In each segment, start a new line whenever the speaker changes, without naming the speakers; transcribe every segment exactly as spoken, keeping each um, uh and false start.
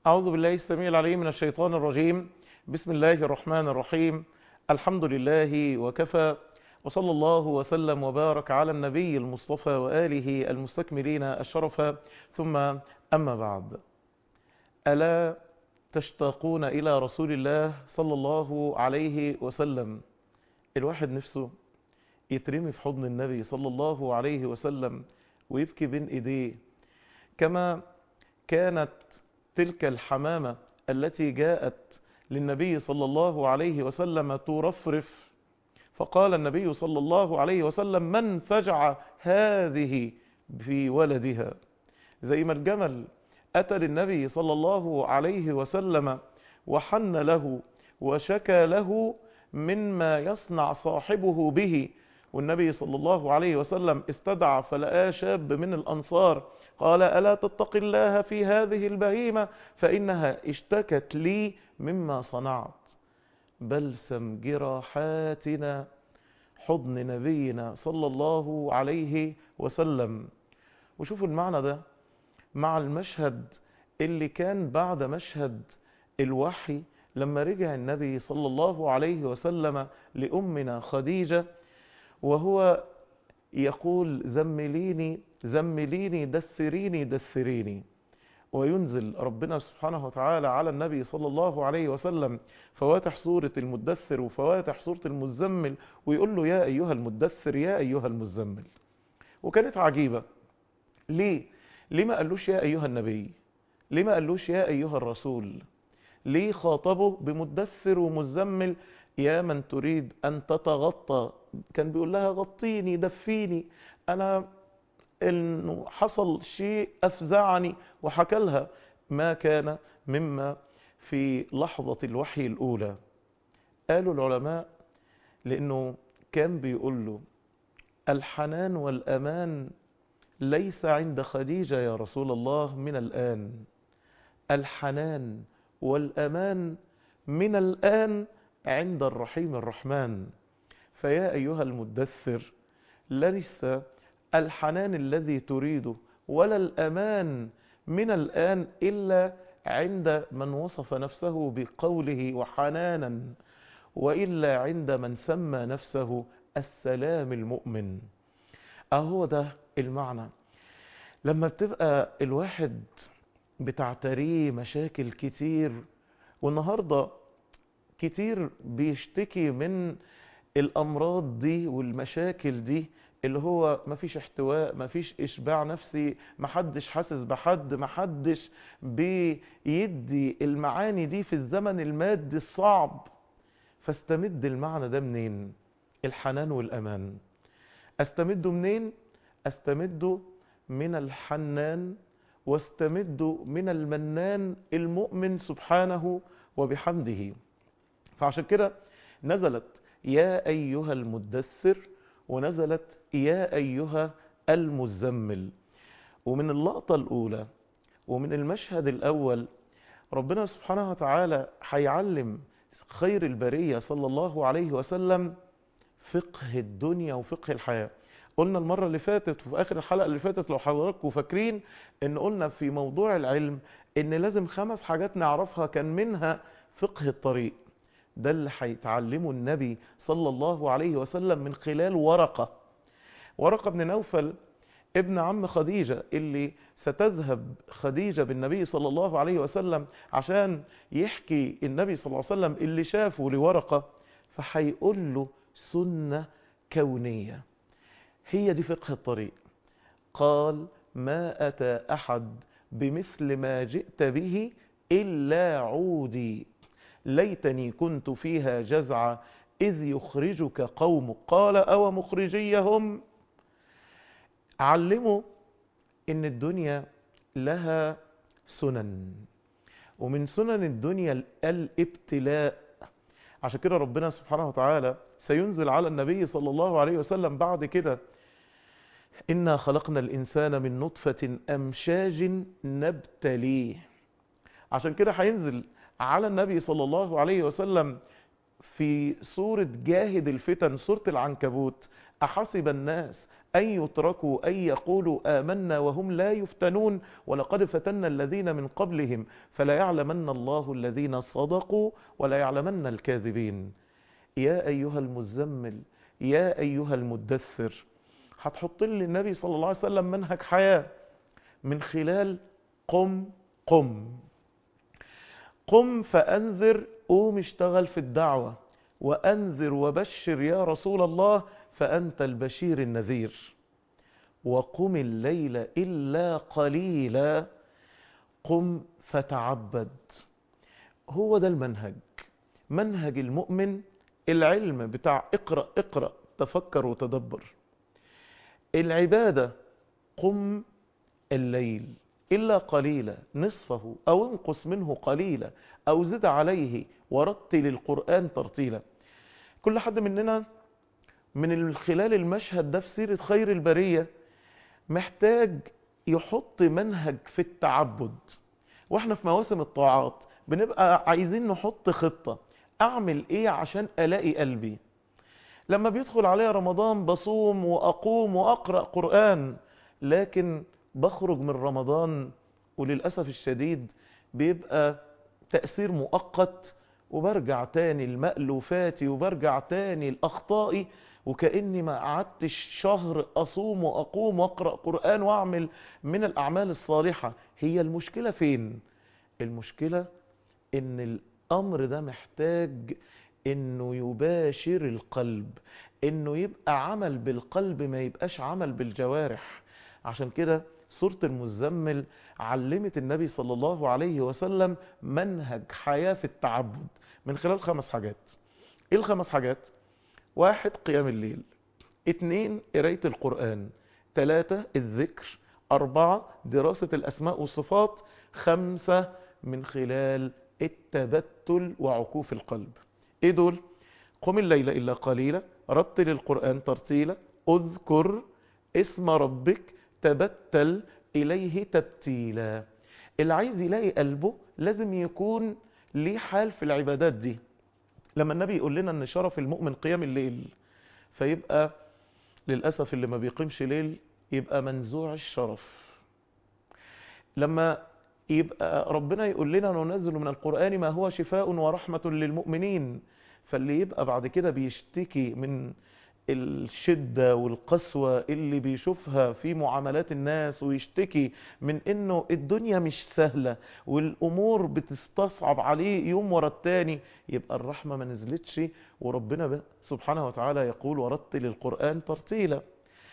أعوذ بالله السميع العليم من الشيطان الرجيم. بسم الله الرحمن الرحيم. الحمد لله وكفى، وصلى الله وسلم وبارك على النبي المصطفى وآله المستكملين الشرف، ثم أما بعد. ألا تشتاقون إلى رسول الله صلى الله عليه وسلم؟ الواحد نفسه يترمي في حضن النبي صلى الله عليه وسلم ويبكي بين إيديه، كما كانت تلك الحمامة التي جاءت للنبي صلى الله عليه وسلم ترفرف، فقال النبي صلى الله عليه وسلم: من فجع هذه في ولدها؟ زي ما الجمل أتى للنبي صلى الله عليه وسلم وحن له وشكى له مما يصنع صاحبه به، والنبي صلى الله عليه وسلم استدعى فلقى شاب من الأنصار قال: ألا تتق الله في هذه البهيمة فإنها اشتكت لي مما صنعت. بلسم جراحاتنا حضن نبينا صلى الله عليه وسلم. وشوفوا المعنى ده مع المشهد اللي كان بعد مشهد الوحي، لما رجع النبي صلى الله عليه وسلم لأمنا خديجة وهو يقول: زمليني زمليني دثريني دثريني، وينزل ربنا سبحانه وتعالى على النبي صلى الله عليه وسلم فواتح سورة المدثر وفواتح سورة المزمل، ويقول له: يا أيها المدثر يا أيها المزمل. وكانت عجيبة. ليه؟ ليه ما قالوش يا أيها النبي؟ ليه ما قالوش يا أيها الرسول؟ ليه خاطبه بمدثر ومزمل؟ يا من تريد أن تتغطى، كان بيقول لها: غطيني دفيني، أنا إنه حصل شيء أفزعني، وحكى لها ما كان مما في لحظة الوحي الأولى. قالوا العلماء لأنه كان بيقول له: الحنان والأمان ليس عند خديجة يا رسول الله من الآن، الحنان والأمان من الآن عند الرحيم الرحمن. فيا أيها المدثر، ليس الحنان الذي تريده ولا الأمان من الآن إلا عند من وصف نفسه بقوله وحنانا، وإلا عند من سمى نفسه السلام المؤمن. أهو ده المعنى. لما بتبقى الواحد بتعتريه مشاكل كتير، والنهاردة كتير بيشتكي من الأمراض دي والمشاكل دي، اللي هو مفيش احتواء، مفيش إشباع نفسي، محدش حاسس بحد، محدش بيدي المعاني دي في الزمن المادي الصعب. فاستمد المعنى ده منين؟ الحنان والأمان. استمده منين؟ استمده من الحنان، واستمده من المنان المؤمن سبحانه وبحمده. فعشان كده نزلت يا أيها المدثر، ونزلت يا أيها المزمل. ومن اللقطة الأولى ومن المشهد الأول ربنا سبحانه وتعالى هيعلم خير البرية صلى الله عليه وسلم فقه الدنيا وفقه الحياة. قلنا المرة اللي فاتت وفي آخر الحلقة اللي فاتت لو حضراتكم فاكرين إن قلنا في موضوع العلم إن لازم خمس حاجات نعرفها، كان منها فقه الطريق. ده اللي هيتعلمه النبي صلى الله عليه وسلم من خلال ورقة ورقة بن نوفل ابن عم خديجة، اللي ستذهب خديجة بالنبي صلى الله عليه وسلم عشان يحكي النبي صلى الله عليه وسلم اللي شافه لورقة، فهيقول له سنة كونية. هي دي فقه الطريق. قال: ما أتى أحد بمثل ما جئت به إلا عودي، ليتني كنت فيها جزعا إذ يخرجك قومك. قال: أو مخرجيهم؟ علموا إن الدنيا لها سنن، ومن سنن الدنيا الابتلاء. عشان كده ربنا سبحانه وتعالى سينزل على النبي صلى الله عليه وسلم بعد كده: إنا خلقنا الإنسان من نطفة أمشاج نبتليه. عشان كده هينزل على النبي صلى الله عليه وسلم في سورة جاهد الفتن، سورة العنكبوت: أحسب الناس أن يتركوا أن يقولوا آمنا وهم لا يفتنون ولقد فتنا الذين من قبلهم فلا يعلمن الله الذين صدقوا ولا يعلمن الكاذبين. يا أيها المزمل، يا أيها المدثر، هتحط لي النبي صلى الله عليه وسلم منهج حياة من خلال قم قم قم فأنذر. قوم اشتغل في الدعوة، وأنذر وبشر يا رسول الله فأنت البشير النذير. وقم الليل إلا قليلا. قم فتعبد. هو ده المنهج، منهج المؤمن. العلم بتاع اقرأ اقرأ تفكر وتدبر. العبادة قم الليل إلا قليلا نصفه أو انقص منه قليلا أو زد عليه ورتل القرآن ترتيلا. كل حد مننا من خلال المشهد ده في سيرة خير البرية محتاج يحط منهج في التعبد. واحنا في مواسم الطاعات بنبقى عايزين نحط خطة، اعمل ايه عشان الاقي قلبي. لما بيدخل عليا رمضان بصوم واقوم واقرأ قرآن، لكن بخرج من رمضان وللأسف الشديد بيبقى تأثير مؤقت، وبرجع تاني المألوفاتي وبرجع تاني لأخطائي، وكأني ما قعدتش شهر أصوم وأقوم وأقرأ قرآن وأعمل من الأعمال الصالحة. هي المشكلة فين؟ المشكلة إن الأمر ده محتاج إنه يباشر القلب، إنه يبقى عمل بالقلب ما يبقاش عمل بالجوارح. عشان كده سورة المزمل علمت النبي صلى الله عليه وسلم منهج حياة في التعبد من خلال خمس حاجات. ايه الخمس حاجات؟ واحد، قيام الليل. اتنين، قراية القرآن. تلاتة، الذكر. أربعة، دراسة الأسماء والصفات. خمسة، من خلال التبتل وعكوف القلب. ايه دول؟ قم الليل إلا قليلا، رتل القرآن ترتيلا، اذكر اسم ربك، تبتل إليه تبتيلا. اللي عايز يلاقي قلبه لازم يكون ليه حال في العبادات دي. لما النبي يقول لنا ان شرف المؤمن قيام الليل، فيبقى للأسف اللي ما بيقيمش ليل يبقى منزوع الشرف. لما يبقى ربنا يقول لنا ننزل من القرآن ما هو شفاء ورحمة للمؤمنين، فاللي يبقى بعد كده بيشتكي من الشدة والقسوة اللي بيشوفها في معاملات الناس، ويشتكي من انه الدنيا مش سهلة والامور بتستصعب عليه يوم ورا التاني، يبقى الرحمة ما نزلتش. وربنا سبحانه وتعالى يقول ورتل القرآن ترتيلا.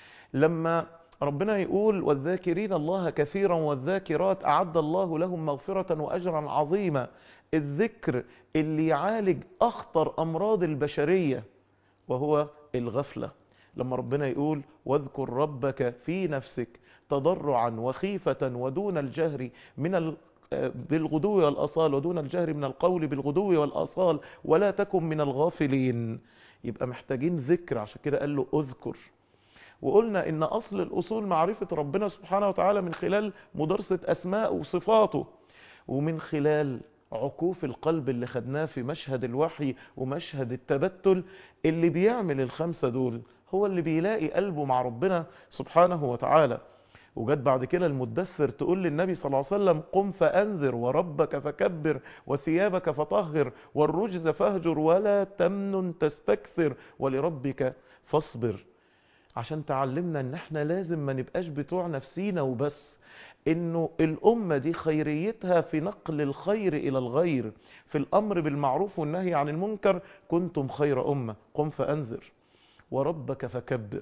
لما ربنا يقول والذاكرين الله كثيرا والذاكرات أعد الله لهم مغفرة وأجرا عظيما، الذكر اللي يعالج أخطر أمراض البشرية وهو الغفلة. لما ربنا يقول واذكر ربك في نفسك تضرعا وخيفة ودون الجهر من ال... بالغدو والأصال ودون الجهر من القول بالغدو والأصال ولا تكن من الغافلين. يبقى محتاجين ذكر، عشان كده قال له اذكر. وقلنا ان اصل الاصول معرفة ربنا سبحانه وتعالى من خلال مدرسة اسماء وصفاته، ومن خلال عكوف القلب اللي خدناه في مشهد الوحي ومشهد التبتل. اللي بيعمل الخمسة دول هو اللي بيلاقي قلبه مع ربنا سبحانه وتعالى. وجد بعد كده المدثر تقول للنبي صلى الله عليه وسلم قم فأنذر وربك فكبر وثيابك فطهر والرجز فاهجر ولا تمنن تستكثر ولربك فاصبر. عشان تعلمنا ان احنا لازم ما نبقاش بتوع نفسينا وبس، انه الامة دي خيريتها في نقل الخير الى الغير، في الامر بالمعروف والنهي عن المنكر. كنتم خير امة. قم فانذر وربك فكبر.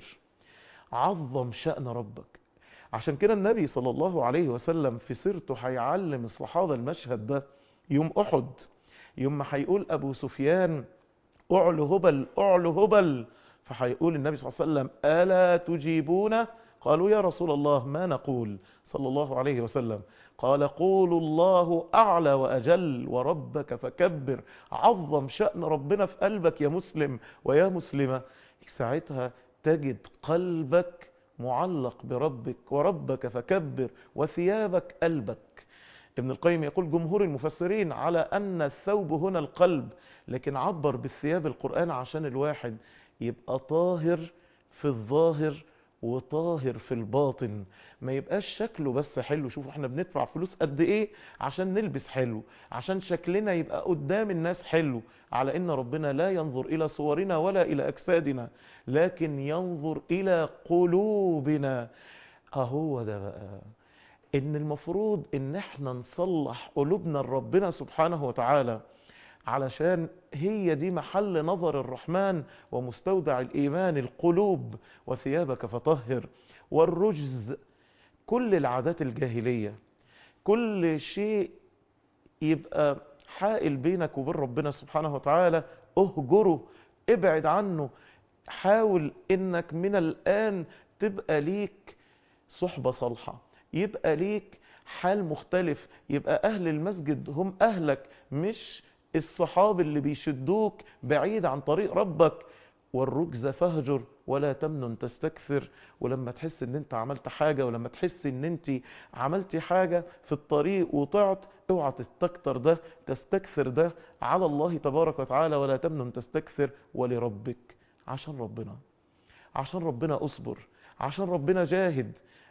عظم شأن ربك. عشان كده النبي صلى الله عليه وسلم في سيرته هيعلم الصحابة المشهد ده يوم احد، يوم ما هيقول ابو سفيان اعلو هبل اعلو هبل، فهيقول النبي صلى الله عليه وسلم ألا تجيبون؟ قالوا يا رسول الله ما نقول صلى الله عليه وسلم؟ قال قولوا الله أعلى وأجل وربك فكبر. عظم شأن ربنا في قلبك يا مسلم ويا مسلمة، ساعتها تجد قلبك معلق بربك. وربك فكبر وثيابك قلبك. ابن القيم يقول جمهور المفسرين على أن الثوب هنا القلب، لكن عبر بالثياب القرآن عشان الواحد يبقى طاهر في الظاهر وطاهر في الباطن، ما يبقاش شكله بس حلو. شوفوا احنا بندفع فلوس قد ايه عشان نلبس حلو، عشان شكلنا يبقى قدام الناس حلو، على ان ربنا لا ينظر الى صورنا ولا الى اجسادنا، لكن ينظر الى قلوبنا. اهو ده بقى ان المفروض ان احنا نصلح قلوبنا لربنا سبحانه وتعالى، علشان هي دي محل نظر الرحمن ومستودع الإيمان. القلوب وثيابك فطهر. والرجز كل العادات الجاهلية، كل شيء يبقى حائل بينك وبين ربنا سبحانه وتعالى اهجره، ابعد عنه. حاول انك من الآن تبقى ليك صحبة صالحة، يبقى ليك حال مختلف، يبقى أهل المسجد هم أهلك، مش الصحاب اللي بيشدوك بعيد عن طريق ربك. والرجز فهجر ولا تمنن تستكثر. ولما تحس ان انت عملت حاجة، ولما تحس ان انت عملتي حاجة في الطريق وطعت، اوعى تستكتر ده، تستكثر ده على الله تبارك وتعالى. ولا تمنن تستكثر ولربك، عشان ربنا، عشان ربنا اصبر، عشان ربنا جاهد.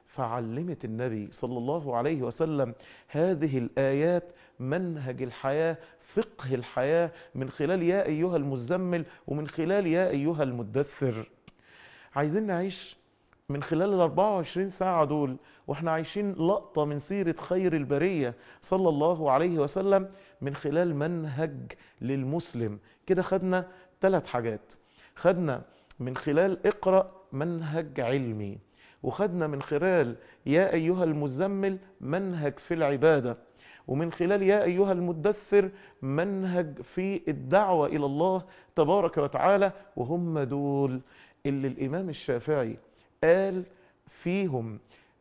فعلمت النبي صلى الله عليه وسلم هذه الآيات منهج الحياة، فقه الحياة، من خلال يا أيها المزمل ومن خلال يا أيها المدثر. عايزين نعيش من خلال ال أربعة وعشرين ساعة دول واحنا عايشين لقطة من سيرة خير البرية صلى الله عليه وسلم، من خلال منهج للمسلم. كده خدنا ثلاث حاجات. خدنا من خلال اقرأ منهج علمي، وخدنا من خلال يا أيها المزمل منهج في العبادة، ومن خلال يا أيها المدثر منهج في الدعوة إلى الله تبارك وتعالى. وهم دول اللي الإمام الشافعي قال فيهم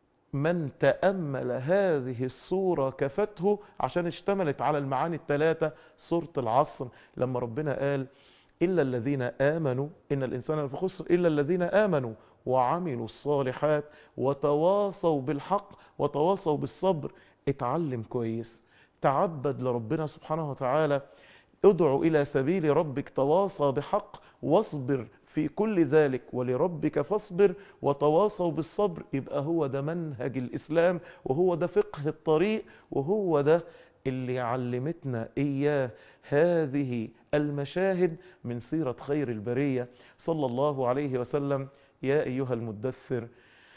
من تأمل هذه الصورة كفته، عشان اشتملت على المعاني الثلاثة. سورة العصر لما ربنا قال إلا الذين آمنوا، إن الإنسان لفي خسر إلا الذين آمنوا وعملوا الصالحات وتواصوا بالحق وتواصوا بالصبر. اتعلم كويس، تعبد لربنا سبحانه وتعالى، ادعو إلى سبيل ربك، تواصى بحق واصبر في كل ذلك، ولربك فاصبر وتواصوا بالصبر. يبقى هو ده منهج الإسلام، وهو ده فقه الطريق، وهو ده اللي علمتنا إياه هذه المشاهد من سيرة خير البرية صلى الله عليه وسلم. يا أيها المدثر،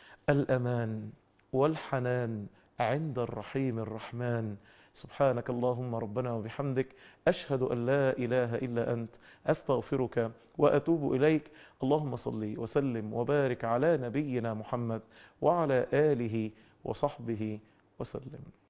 الأمان والحنان عند الرحيم الرحمن. سبحانك اللهم ربنا وبحمدك، أشهد أن لا إله إلا أنت، أستغفرك وأتوب إليك. اللهم صل وسلم وبارك على نبينا محمد وعلى آله وصحبه وسلم.